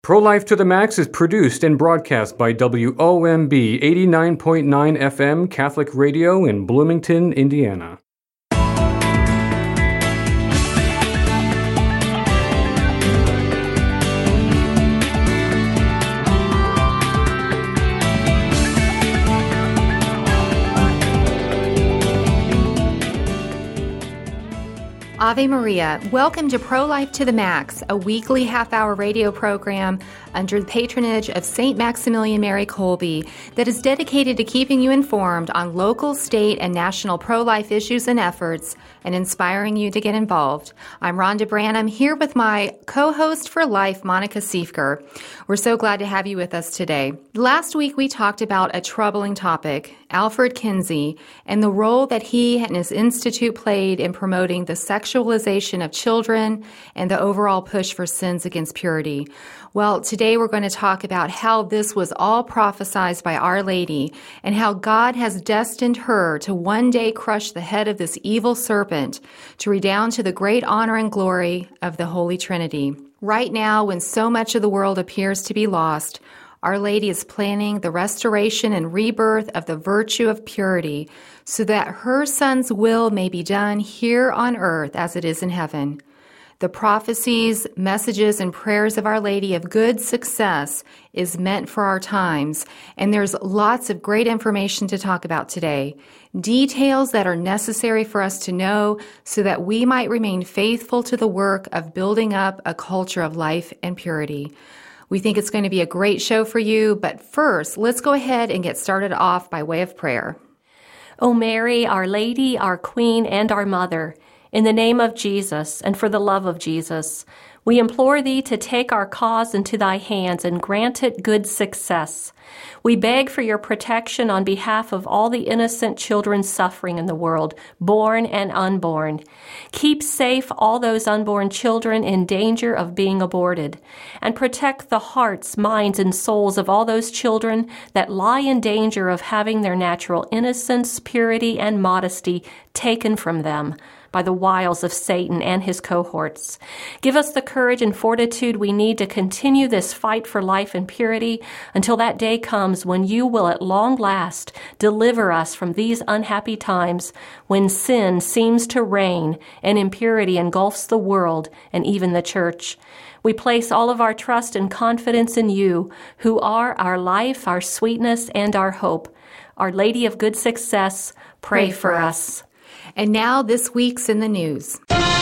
Pro-Life to the Max is produced and broadcast by WOMB 89.9 FM Catholic Radio in Bloomington, Indiana. Ave Maria. Welcome to Pro-Life to the Max, a weekly half-hour radio program under the patronage of St. Maximilian Mary Kolbe that is dedicated to keeping you informed on local, state, and national pro-life issues and efforts and inspiring you to get involved. I'm Rhonda Branham here with my co-host for life, Monica Siefker. We're so glad to have you with us today. Last week we talked about a troubling topic, Alfred Kinsey, and the role that he and his institute played in promoting the sexualization of children and the overall push for sins against purity. Well, today we're going to talk about how this was all prophesied by Our Lady and how God has destined her to one day crush the head of this evil serpent to redound to the great honor and glory of the Holy Trinity. Right now, when so much of the world appears to be lost, Our Lady is planning the restoration and rebirth of the virtue of purity so that her Son's will may be done here on earth as it is in heaven. The prophecies, messages, and prayers of Our Lady of good success is meant for our times, and there's lots of great information to talk about today. Details that are necessary for us to know so that we might remain faithful to the work of building up a culture of life and purity. We think it's going to be a great show for you, but first, let's go ahead and get started off by way of prayer. O Mary, Our Lady, our Queen, and our Mother, in the name of Jesus and for the love of Jesus, we implore thee to take our cause into thy hands and grant it good success. We beg for your protection on behalf of all the innocent children suffering in the world, born and unborn. Keep safe all those unborn children in danger of being aborted, and protect the hearts, minds, and souls of all those children that lie in danger of having their natural innocence, purity, and modesty taken from them by the wiles of Satan and his cohorts. Give us the courage and fortitude we need to continue this fight for life and purity until that day comes when you will at long last deliver us from these unhappy times when sin seems to reign and impurity engulfs the world and even the church. We place all of our trust and confidence in you, who are our life, our sweetness, and our hope. Our Lady of Good Success, pray for us. And now this week's in the news.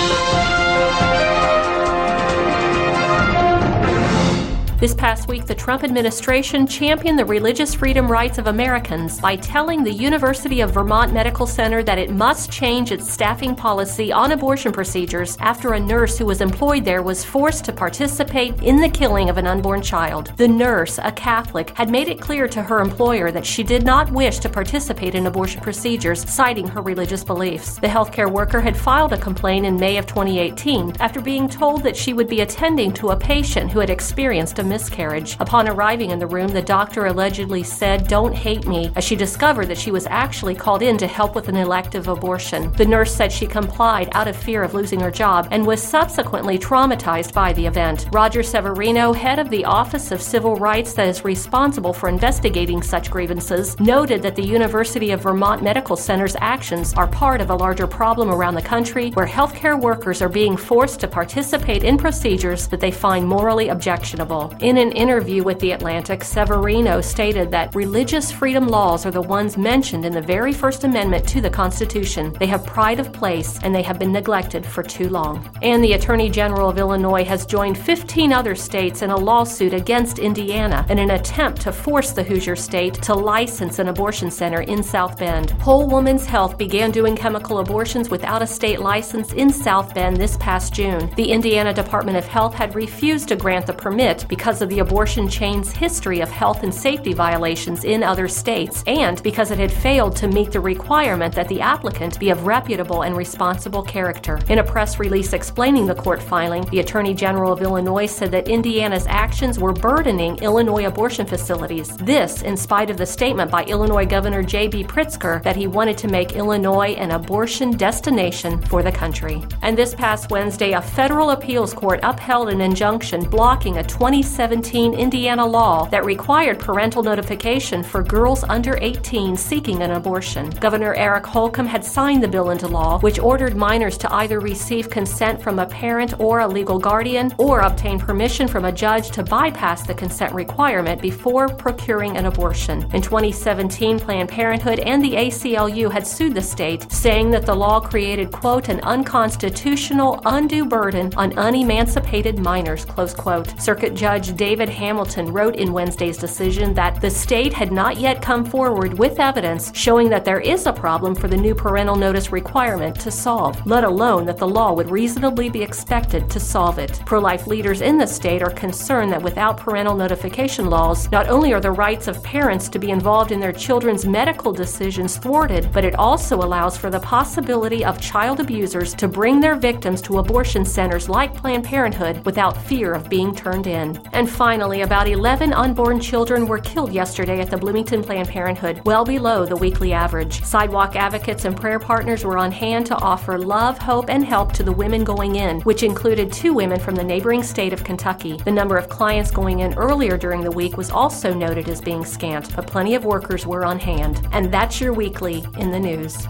This past week, the Trump administration championed the religious freedom rights of Americans by telling the University of Vermont Medical Center that it must change its staffing policy on abortion procedures after a nurse who was employed there was forced to participate in the killing of an unborn child. The nurse, a Catholic, had made it clear to her employer that she did not wish to participate in abortion procedures, citing her religious beliefs. The healthcare worker had filed a complaint in May of 2018 after being told that she would be attending to a patient who had experienced a miscarriage. Upon arriving in the room, the doctor allegedly said, "Don't hate me," as she discovered that she was actually called in to help with an elective abortion. The nurse said she complied out of fear of losing her job and was subsequently traumatized by the event. Roger Severino, head of the Office of Civil Rights that is responsible for investigating such grievances, noted that the University of Vermont Medical Center's actions are part of a larger problem around the country where healthcare workers are being forced to participate in procedures that they find morally objectionable. In an interview with The Atlantic, Severino stated that religious freedom laws are the ones mentioned in the very First Amendment to the Constitution. They have pride of place, and they have been neglected for too long. And the Attorney General of Illinois has joined 15 other states in a lawsuit against Indiana in an attempt to force the Hoosier state to license an abortion center in South Bend. Whole Woman's Health began doing chemical abortions without a state license in South Bend this past June. The Indiana Department of Health had refused to grant the permit because of the abortion chain's history of health and safety violations in other states, and because it had failed to meet the requirement that the applicant be of reputable and responsible character. In a press release explaining the court filing, the Attorney General of Illinois said that Indiana's actions were burdening Illinois abortion facilities. This, in spite of the statement by Illinois Governor J.B. Pritzker that he wanted to make Illinois an abortion destination for the country. And this past Wednesday, a federal appeals court upheld an injunction blocking a 27 2017 Indiana law that required parental notification for girls under 18 seeking an abortion. Governor Eric Holcomb had signed the bill into law, which ordered minors to either receive consent from a parent or a legal guardian or obtain permission from a judge to bypass the consent requirement before procuring an abortion. In 2017, Planned Parenthood and the ACLU had sued the state, saying that the law created, quote, an unconstitutional, undue burden on unemancipated minors, close quote. Circuit Judge David Hamilton wrote in Wednesday's decision that the state had not yet come forward with evidence showing that there is a problem for the new parental notice requirement to solve, let alone that the law would reasonably be expected to solve it. Pro-life leaders in the state are concerned that without parental notification laws, not only are the rights of parents to be involved in their children's medical decisions thwarted, but it also allows for the possibility of child abusers to bring their victims to abortion centers like Planned Parenthood without fear of being turned in. And finally, about 11 unborn children were killed yesterday at the Bloomington Planned Parenthood, well below the weekly average. Sidewalk advocates and prayer partners were on hand to offer love, hope, and help to the women going in, which included 2 women from the neighboring state of Kentucky. The number of clients going in earlier during the week was also noted as being scant, but plenty of workers were on hand. And that's your weekly in the news.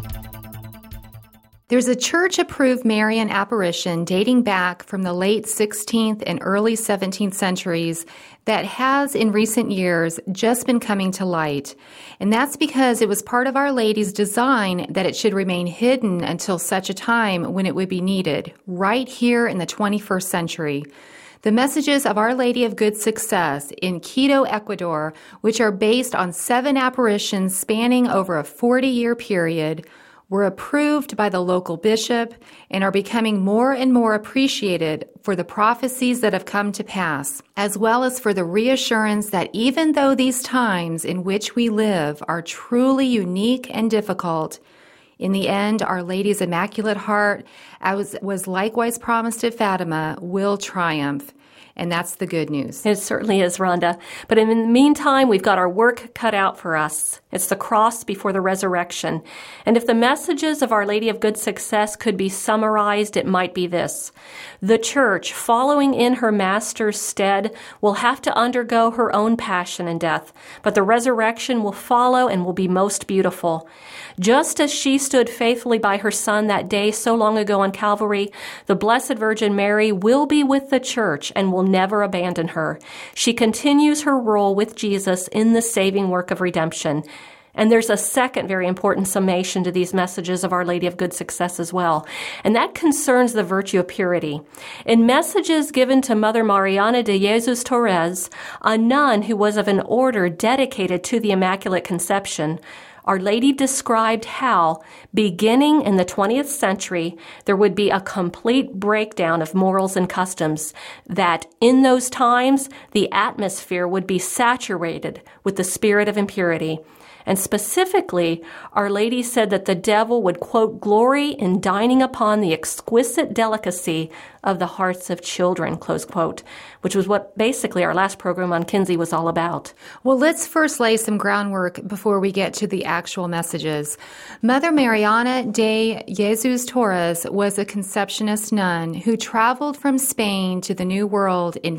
There's a church-approved Marian apparition dating back from the late 16th and early 17th centuries that has, in recent years, just been coming to light. And that's because it was part of Our Lady's design that it should remain hidden until such a time when it would be needed, right here in the 21st century. The messages of Our Lady of Good Success in Quito, Ecuador, which are based on 7 apparitions spanning over a 40-year period, were approved by the local bishop and are becoming more and more appreciated for the prophecies that have come to pass, as well as for the reassurance that even though these times in which we live are truly unique and difficult, in the end, Our Lady's Immaculate Heart, as was likewise promised at Fatima, will triumph. And that's the good news. It certainly is, Rhonda. But in the meantime, we've got our work cut out for us. It's the cross before the resurrection. And if the messages of Our Lady of Good Success could be summarized, it might be this. The church, following in her master's stead, will have to undergo her own passion and death, but the resurrection will follow and will be most beautiful. Just as she stood faithfully by her son that day so long ago on Calvary, the Blessed Virgin Mary will be with the church and will never abandon her. She continues her role with Jesus in the saving work of redemption. And there's a second very important summation to these messages of Our Lady of Good Success as well, and that concerns the virtue of purity. In messages given to Mother Mariana de Jesus Torres, a nun who was of an order dedicated to the Immaculate Conception, Our Lady described how, beginning in the 20th century, there would be a complete breakdown of morals and customs, that in those times, the atmosphere would be saturated with the spirit of impurity. And specifically, Our Lady said that the devil would, quote, glory in dining upon the exquisite delicacy of the hearts of children, close quote, which was what basically our last program on Kinsey was all about. Well, let's first lay some groundwork before we get to the actual messages. Mother Mariana de Jesus Torres was a Conceptionist nun who traveled from Spain to the New World in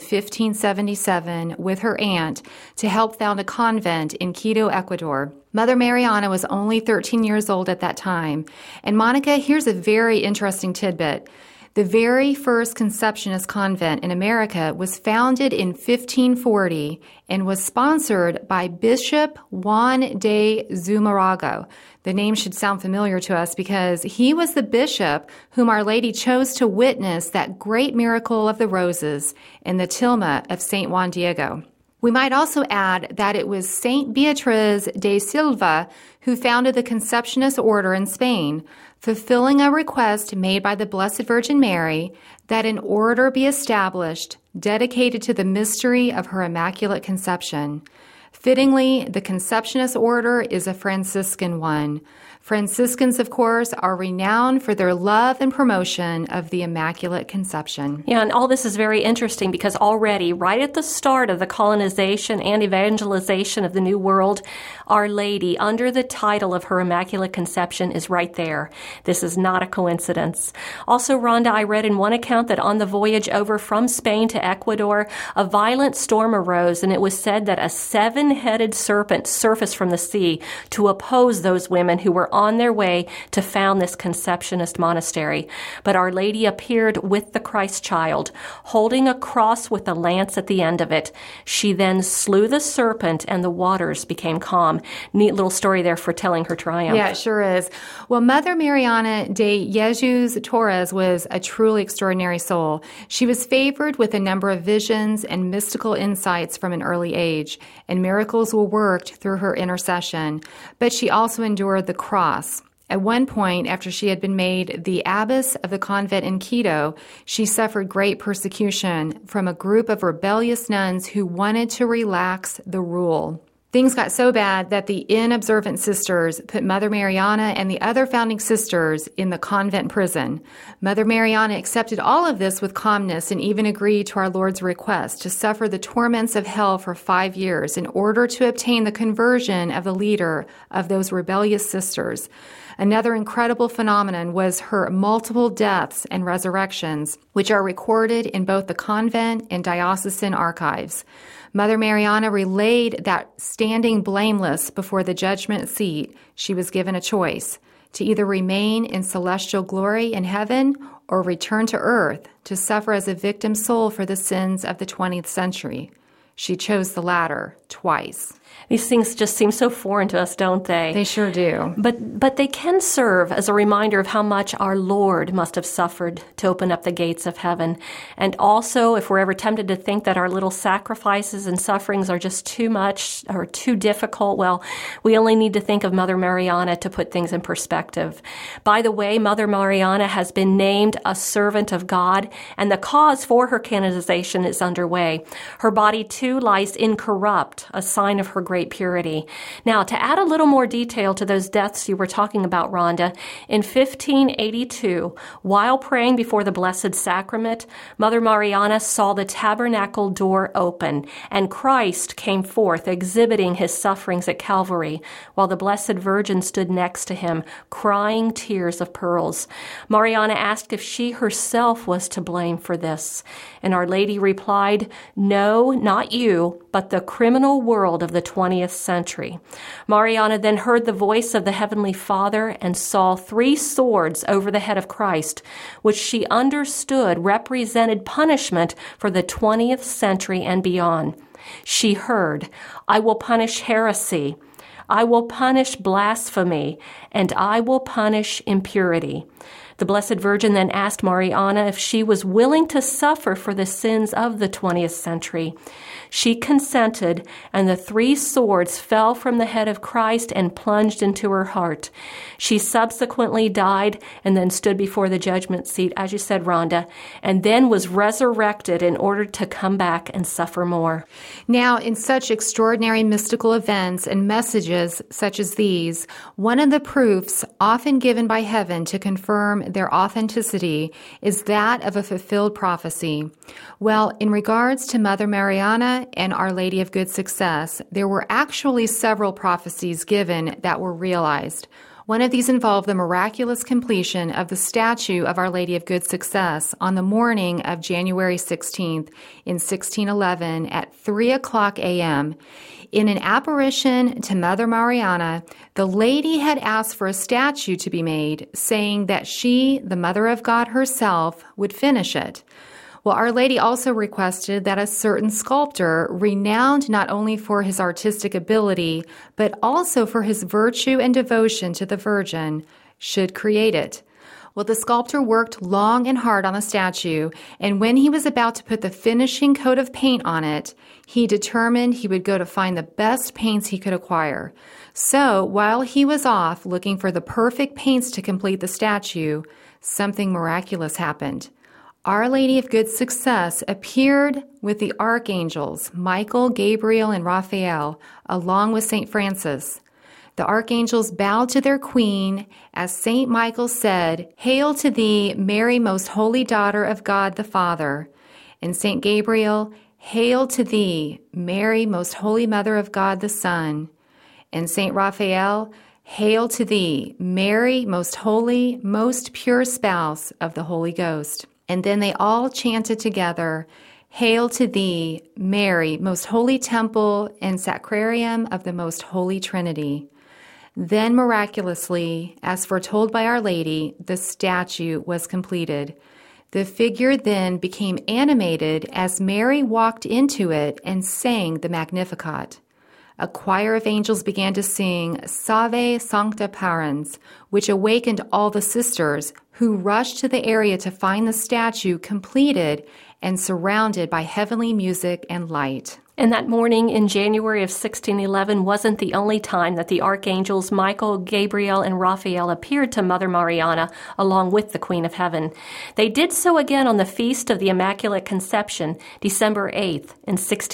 1577 with her aunt to help found a convent in Quito, Ecuador. Mother Mariana was only 13 years old at that time. And Monica, here's a very interesting tidbit. The very first Conceptionist convent in America was founded in 1540 and was sponsored by Bishop Juan de Zumarraga. The name should sound familiar to us because he was the bishop whom Our Lady chose to witness that great miracle of the roses in the tilma of St. Juan Diego. We might also add that it was St. Beatriz de Silva who founded the Conceptionist order in Spain, fulfilling a request made by the Blessed Virgin Mary that an order be established dedicated to the mystery of her Immaculate Conception. Fittingly, the Conceptionist order is a Franciscan one. Franciscans, of course, are renowned for their love and promotion of the Immaculate Conception. Yeah, and all this is very interesting because already, right at the start of the colonization and evangelization of the New World, Our Lady, under the title of her Immaculate Conception, is right there. This is not a coincidence. Also, Rhonda, I read in one account that on the voyage over from Spain to Ecuador, a violent storm arose, and it was said that a 7-headed serpent surfaced from the sea to oppose those women who were on their way to found this Conceptionist monastery. But Our Lady appeared with the Christ child, holding a cross with a lance at the end of it. She then slew the serpent, and the waters became calm. Neat little story there for telling her triumph. Yeah, it sure is. Well, Mother Mariana de Jesus Torres was a truly extraordinary soul. She was favored with a number of visions and mystical insights from an early age, and miracles were worked through her intercession. But she also endured the cross. At one point, after she had been made the abbess of the convent in Quito, she suffered great persecution from a group of rebellious nuns who wanted to relax the rule. Things got so bad that the inobservant sisters put Mother Mariana and the other founding sisters in the convent prison. Mother Mariana accepted all of this with calmness and even agreed to our Lord's request to suffer the torments of hell for 5 years in order to obtain the conversion of the leader of those rebellious sisters. Another incredible phenomenon was her multiple deaths and resurrections, which are recorded in both the convent and diocesan archives. Mother Mariana relayed that standing blameless before the judgment seat, she was given a choice to either remain in celestial glory in heaven or return to earth to suffer as a victim soul for the sins of the 20th century. She chose the latter twice. These things just seem so foreign to us, don't they? They sure do. But they can serve as a reminder of how much our Lord must have suffered to open up the gates of heaven. And also, if we're ever tempted to think that our little sacrifices and sufferings are just too much or too difficult, well, we only need to think of Mother Mariana to put things in perspective. By the way, Mother Mariana has been named a servant of God, and the cause for her canonization is underway. Her body, too, lies incorrupt, a sign of her great purity. Now, to add a little more detail to those deaths you were talking about, Rhonda, in 1582, while praying before the Blessed Sacrament, Mother Mariana saw the tabernacle door open, and Christ came forth exhibiting his sufferings at Calvary, while the Blessed Virgin stood next to him, crying tears of pearls. Mariana asked if she herself was to blame for this, and Our Lady replied, "No, not you, but the criminal world of the 20th century." Mariana then heard the voice of the Heavenly Father and saw 3 swords over the head of Christ, which she understood represented punishment for the 20th century and beyond. She heard, "I will punish heresy, I will punish blasphemy, and I will punish impurity." The Blessed Virgin then asked Mariana if she was willing to suffer for the sins of the 20th century. She consented, and the 3 swords fell from the head of Christ and plunged into her heart. She subsequently died and then stood before the judgment seat, as you said, Rhonda, and then was resurrected in order to come back and suffer more. Now, in such extraordinary mystical events and messages such as these, one of the proofs often given by heaven to confirm their authenticity is that of a fulfilled prophecy. Well, in regards to Mother Mariana and Our Lady of Good Success, there were actually several prophecies given that were realized. One of these involved the miraculous completion of the statue of Our Lady of Good Success on the morning of January 16th in 1611 at 3:00 a.m. In an apparition to Mother Mariana, the lady had asked for a statue to be made, saying that she, the Mother of God herself, would finish it. Well, Our Lady also requested that a certain sculptor, renowned not only for his artistic ability, but also for his virtue and devotion to the Virgin, should create it. Well, the sculptor worked long and hard on the statue, and when he was about to put the finishing coat of paint on it, he determined he would go to find the best paints he could acquire. So, while he was off looking for the perfect paints to complete the statue, something miraculous happened. Our Lady of Good Success appeared with the archangels, Michael, Gabriel, and Raphael, along with St. Francis. The archangels bowed to their queen, as St. Michael said, "Hail to thee, Mary, most holy daughter of God the Father." And St. Gabriel, "Hail to thee, Mary, most holy mother of God the Son." And St. Raphael, "Hail to thee, Mary, most holy, most pure spouse of the Holy Ghost." And then they all chanted together, "Hail to thee, Mary, most holy temple and sacrarium of the most holy Trinity." Then miraculously, as foretold by Our Lady, the statue was completed. The figure then became animated as Mary walked into it and sang the Magnificat. A choir of angels began to sing Salve Sancta Parens, which awakened all the sisters, who rushed to the area to find the statue completed and surrounded by heavenly music and light. And that morning in January of 1611 wasn't the only time that the archangels Michael, Gabriel, and Raphael appeared to Mother Mariana along with the Queen of Heaven. They did so again on the Feast of the Immaculate Conception, December 8th in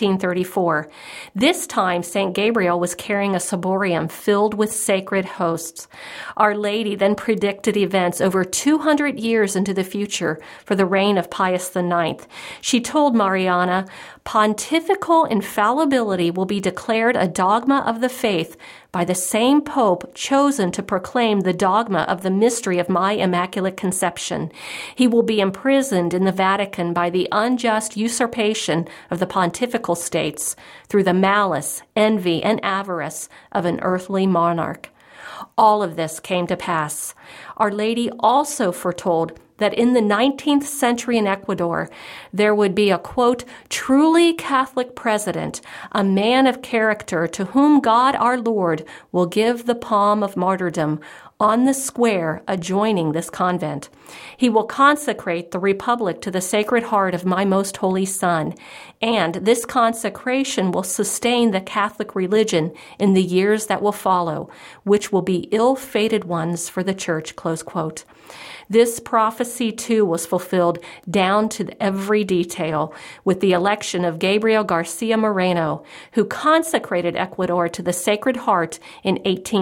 1634. This time, St. Gabriel was carrying a ciborium filled with sacred hosts. Our Lady then predicted events over 200 years into the future for the reign of Pius IX. She told Mariana, "Pontifical infallibility will be declared a dogma of the faith by the same Pope chosen to proclaim the dogma of the mystery of my Immaculate Conception. He will be imprisoned in the Vatican by the unjust usurpation of the pontifical states through the malice, envy, and avarice of an earthly monarch." All of this came to pass. Our Lady also foretold that in the 19th century in Ecuador, there would be a, quote, "truly Catholic president, a man of character to whom God our Lord will give the palm of martyrdom on the square adjoining this convent. He will consecrate the Republic to the Sacred Heart of my most holy Son, and this consecration will sustain the Catholic religion in the years that will follow, which will be ill-fated ones for the Church," close quote. This prophecy, too, was fulfilled down to every detail with the election of Gabriel Garcia Moreno, who consecrated Ecuador to the Sacred Heart in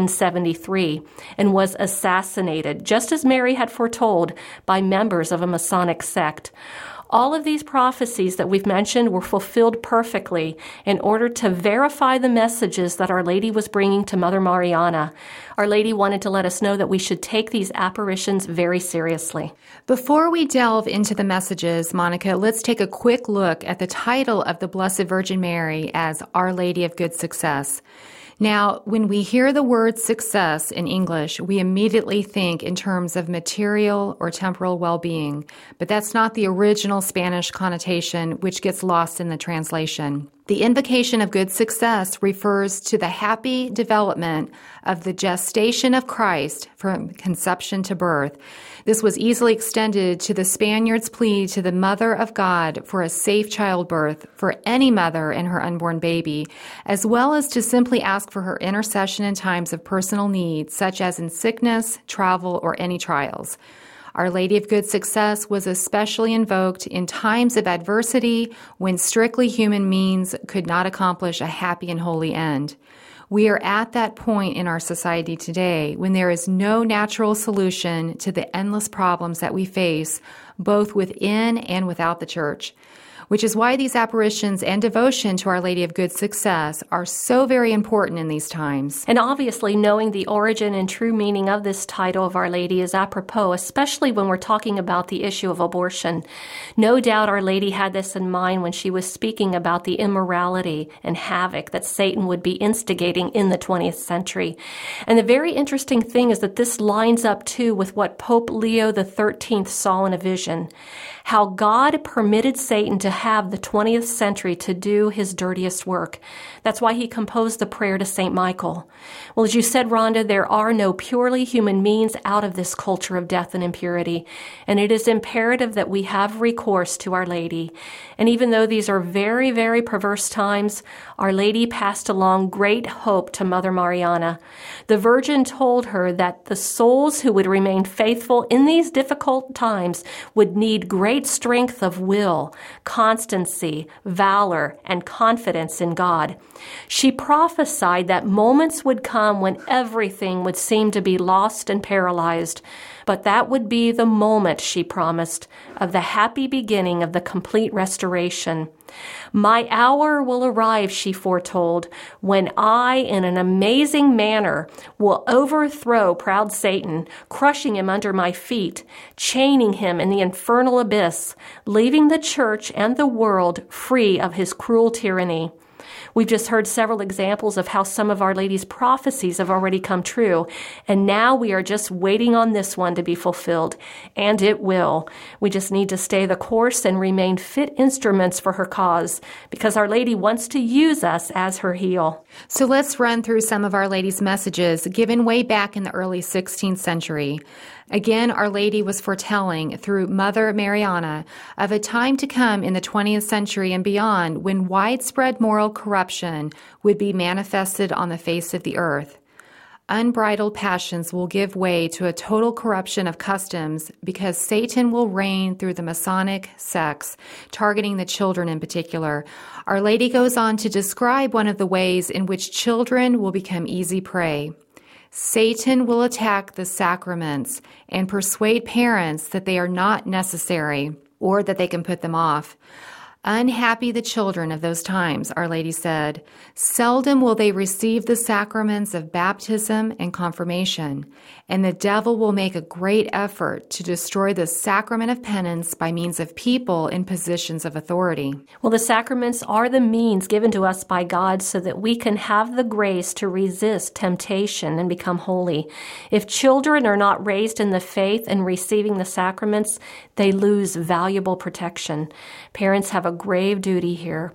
1873 and was assassinated, just as Mary had foretold, by members of a Masonic sect. All of these prophecies that we've mentioned were fulfilled perfectly in order to verify the messages that Our Lady was bringing to Mother Mariana. Our Lady wanted to let us know that we should take these apparitions very seriously. Before we delve into the messages, Monica, let's take a quick look at the title of the Blessed Virgin Mary as Our Lady of Good Success. Now, when we hear the word success in English, we immediately think in terms of material or temporal well-being, but that's not the original Spanish connotation, which gets lost in the translation. The invocation of good success refers to the happy development of the gestation of Christ from conception to birth. This was easily extended to the Spaniards' plea to the Mother of God for a safe childbirth for any mother and her unborn baby, as well as to simply ask for her intercession in times of personal need, such as in sickness, travel, or any trials. Our Lady of Good Success was especially invoked in times of adversity when strictly human means could not accomplish a happy and holy end. We are at that point in our society today when there is no natural solution to the endless problems that we face, both within and without the Church, which is why these apparitions and devotion to Our Lady of Good Success are so very important in these times. And obviously, knowing the origin and true meaning of this title of Our Lady is apropos, especially when we're talking about the issue of abortion. No doubt Our Lady had this in mind when she was speaking about the immorality and havoc that Satan would be instigating in the 20th century. And the very interesting thing is that this lines up, too, with what Pope Leo XIII saw in a vision. How God permitted Satan to have the 20th century to do his dirtiest work. That's why he composed the prayer to St. Michael. Well, as you said, Rhonda, there are no purely human means out of this culture of death and impurity, and it is imperative that we have recourse to Our Lady. And even though these are very, very perverse times, Our Lady passed along great hope to Mother Mariana. The Virgin told her that the souls who would remain faithful in these difficult times would need great great strength of will, constancy, valor, and confidence in God. She prophesied that moments would come when everything would seem to be lost and paralyzed, but that would be the moment, she promised, of the happy beginning of the complete restoration. My hour will arrive, she foretold, when I, in an amazing manner, will overthrow proud Satan, crushing him under my feet, chaining him in the infernal abyss, leaving the church and the world free of his cruel tyranny. We've just heard several examples of how some of Our Lady's prophecies have already come true, and now we are just waiting on this one to be fulfilled, and it will. We just need to stay the course and remain fit instruments for her cause, because Our Lady wants to use us as her heel. So let's run through some of Our Lady's messages given way back in the early 16th century. Again, Our Lady was foretelling through Mother Mariana of a time to come in the 20th century and beyond when widespread moral corruption would be manifested on the face of the earth. Unbridled passions will give way to a total corruption of customs because Satan will reign through the Masonic sects, targeting the children in particular. Our Lady goes on to describe one of the ways in which children will become easy prey. Satan will attack the sacraments and persuade parents that they are not necessary or that they can put them off. Unhappy the children of those times, Our Lady said. Seldom will they receive the sacraments of baptism and confirmation, and the devil will make a great effort to destroy the sacrament of penance by means of people in positions of authority. Well, the sacraments are the means given to us by God so that we can have the grace to resist temptation and become holy. If children are not raised in the faith and receiving the sacraments, they lose valuable protection. Parents have a grave duty here.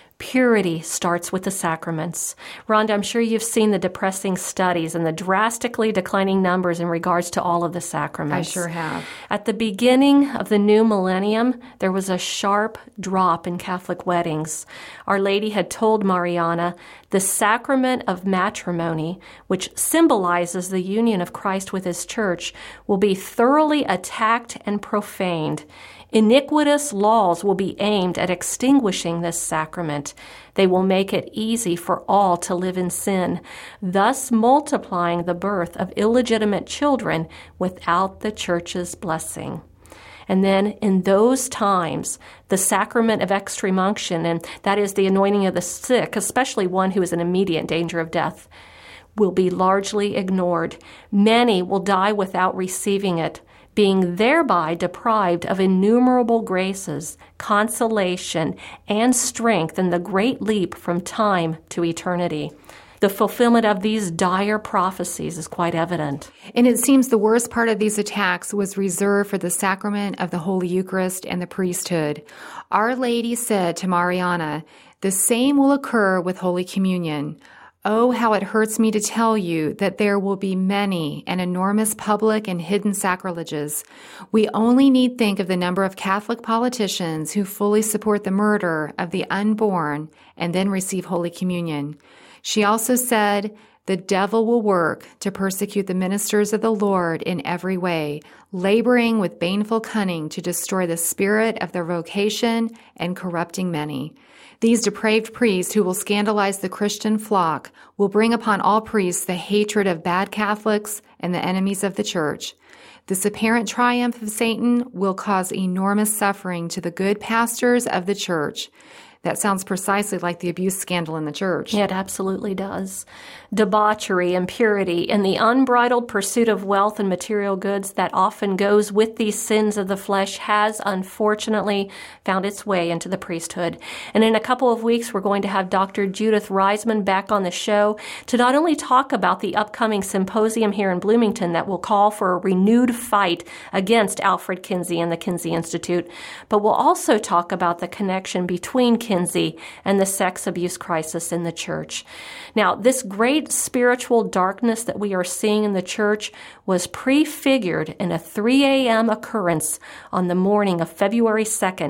Purity starts with the sacraments. Rhonda, I'm sure you've seen the depressing studies and the drastically declining numbers in regards to all of the sacraments. I sure have. At the beginning of the new millennium, there was a sharp drop in Catholic weddings. Our Lady had told Mariana, the sacrament of matrimony, which symbolizes the union of Christ with his church, will be thoroughly attacked and profaned. Iniquitous laws will be aimed at extinguishing this sacrament. They will make it easy for all to live in sin, thus multiplying the birth of illegitimate children without the church's blessing. And then in those times, the sacrament of extreme unction, and that is the anointing of the sick, especially one who is in immediate danger of death, will be largely ignored. Many will die without receiving it, being thereby deprived of innumerable graces, consolation, and strength in the great leap from time to eternity. The fulfillment of these dire prophecies is quite evident. And it seems the worst part of these attacks was reserved for the sacrament of the Holy Eucharist and the priesthood. Our Lady said to Mariana, the same will occur with Holy Communion. Oh, how it hurts me to tell you that there will be many and enormous public and hidden sacrileges. We only need think of the number of Catholic politicians who fully support the murder of the unborn and then receive Holy Communion. She also said, the devil will work to persecute the ministers of the Lord in every way, laboring with baneful cunning to destroy the spirit of their vocation and corrupting many. These depraved priests who will scandalize the Christian flock will bring upon all priests the hatred of bad Catholics and the enemies of the church. This apparent triumph of Satan will cause enormous suffering to the good pastors of the church. That sounds precisely like the abuse scandal in the church. It absolutely does. Debauchery, impurity, and the unbridled pursuit of wealth and material goods that often goes with these sins of the flesh has, unfortunately, found its way into the priesthood. And in a couple of weeks, we're going to have Dr. Judith Reisman back on the show to not only talk about the upcoming symposium here in Bloomington that will call for a renewed fight against Alfred Kinsey and the Kinsey Institute, but we'll also talk about the connection between Kinsey and the sex abuse crisis in the church. Now, this great spiritual darkness that we are seeing in the church was prefigured in a 3 a.m. occurrence on the morning of February 2nd,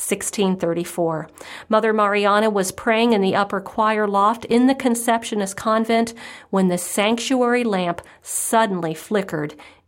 1634. Mother Mariana was praying in the upper choir loft in the Conceptionist convent when the sanctuary lamp suddenly flickered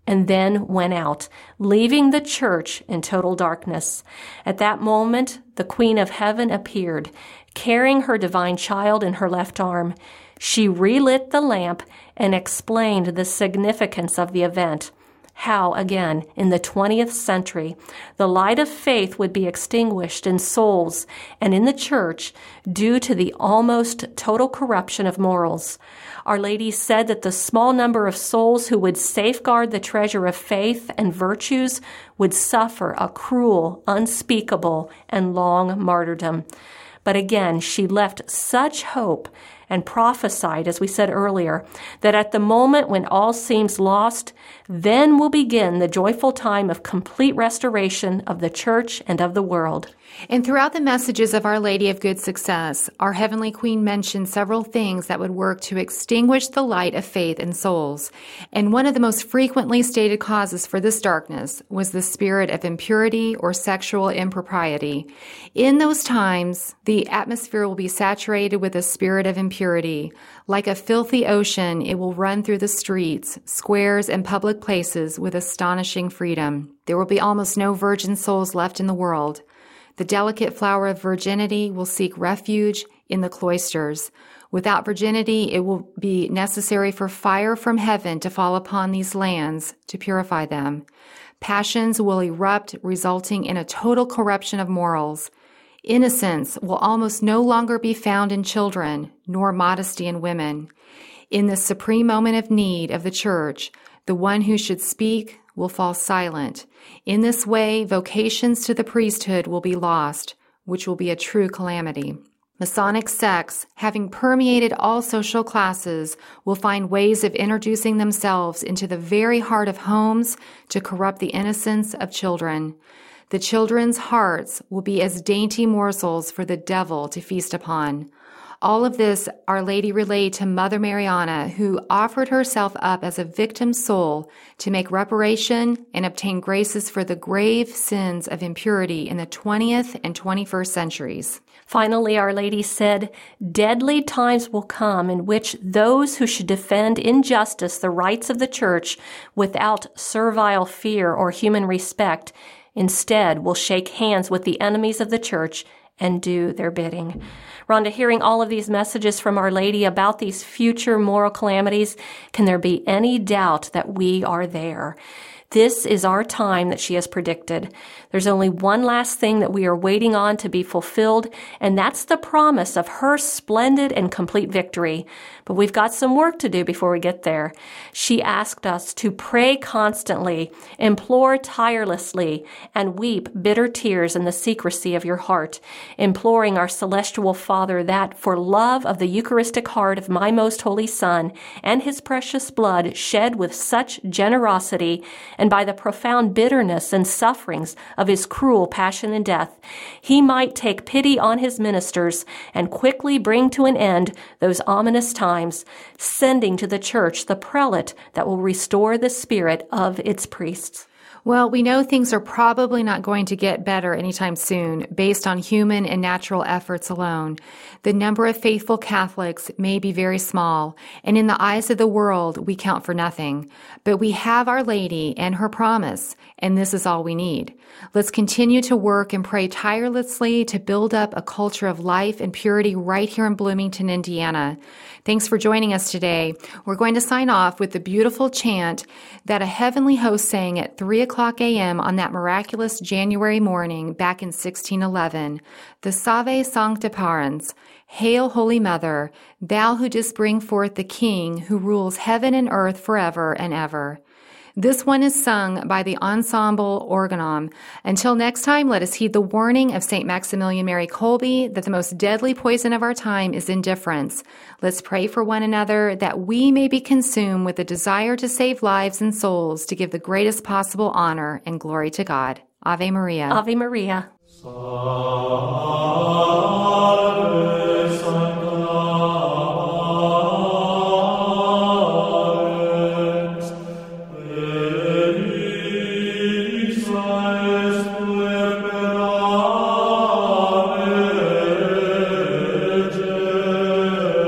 and then went out, leaving the church in total darkness. At that moment, the Queen of Heaven appeared, carrying her divine child in her left arm. She relit the lamp and explained the significance of the event. How, again, in the 20th century, the light of faith would be extinguished in souls and in the church due to the almost total corruption of morals. Our Lady said that the small number of souls who would safeguard the treasure of faith and virtues would suffer a cruel, unspeakable, and long martyrdom. But again, she left such hope and prophesied, as we said earlier, that at the moment when all seems lost, then will begin the joyful time of complete restoration of the church and of the world. And throughout the messages of Our Lady of Good Success, our Heavenly Queen mentioned several things that would work to extinguish the light of faith in souls. And one of the most frequently stated causes for this darkness was the spirit of impurity or sexual impropriety. In those times, the atmosphere will be saturated with a spirit of impurity. Like a filthy ocean, it will run through the streets, squares, and public places with astonishing freedom. There will be almost no virgin souls left in the world. The delicate flower of virginity will seek refuge in the cloisters. Without virginity, it will be necessary for fire from heaven to fall upon these lands to purify them. Passions will erupt, resulting in a total corruption of morals. Innocence will almost no longer be found in children, nor modesty in women. In the supreme moment of need of the church, the one who should speak will fall silent. In this way, vocations to the priesthood will be lost, which will be a true calamity. Masonic sects, having permeated all social classes, will find ways of introducing themselves into the very heart of homes to corrupt the innocence of children. The children's hearts will be as dainty morsels for the devil to feast upon. All of this Our Lady relayed to Mother Mariana, who offered herself up as a victim soul to make reparation and obtain graces for the grave sins of impurity in the 20th and 21st centuries. Finally, Our Lady said, "Deadly times will come in which those who should defend in justice the rights of the Church without servile fear or human respect, instead will shake hands with the enemies of the Church and do their bidding." Rhonda, hearing all of these messages from Our Lady about these future moral calamities, can there be any doubt that we are there? This is our time that she has predicted. There's only one last thing that we are waiting on to be fulfilled, and that's the promise of her splendid and complete victory. But we've got some work to do before we get there. She asked us to pray constantly, implore tirelessly, and weep bitter tears in the secrecy of your heart, imploring our celestial Father that, for love of the Eucharistic heart of my most holy Son and his precious blood shed with such generosity, and by the profound bitterness and sufferings of his cruel passion and death, he might take pity on his ministers and quickly bring to an end those ominous times, sending to the Church the prelate that will restore the spirit of its priests. Well, we know things are probably not going to get better anytime soon based on human and natural efforts alone. The number of faithful Catholics may be very small, and in the eyes of the world, we count for nothing. But we have Our Lady and her promise, and this is all we need. Let's continue to work and pray tirelessly to build up a culture of life and purity right here in Bloomington, Indiana. Thanks for joining us today. We're going to sign off with the beautiful chant that a heavenly host sang at 3 o'clock a.m. on that miraculous January morning back in 1611. The Salve Sancta Parens. Hail, Holy Mother, thou who didst bring forth the King who rules heaven and earth forever and ever. This one is sung by the Ensemble Organon. Until next time, let us heed the warning of St. Maximilian Mary Kolbe that the most deadly poison of our time is indifference. Let's pray for one another that we may be consumed with the desire to save lives and souls to give the greatest possible honor and glory to God. Ave Maria. Ave Maria.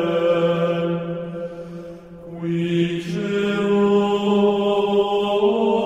We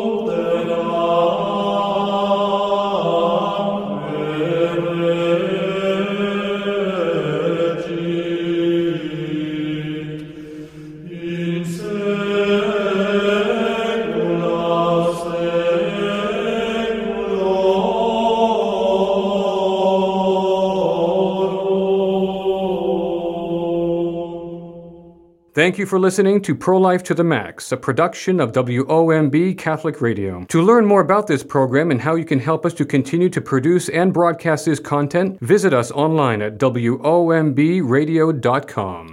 Thank you for listening to Pro-Life to the Max, a production of WOMB Catholic Radio. To learn more about this program and how you can help us to continue to produce and broadcast this content, visit us online at WOMBradio.com.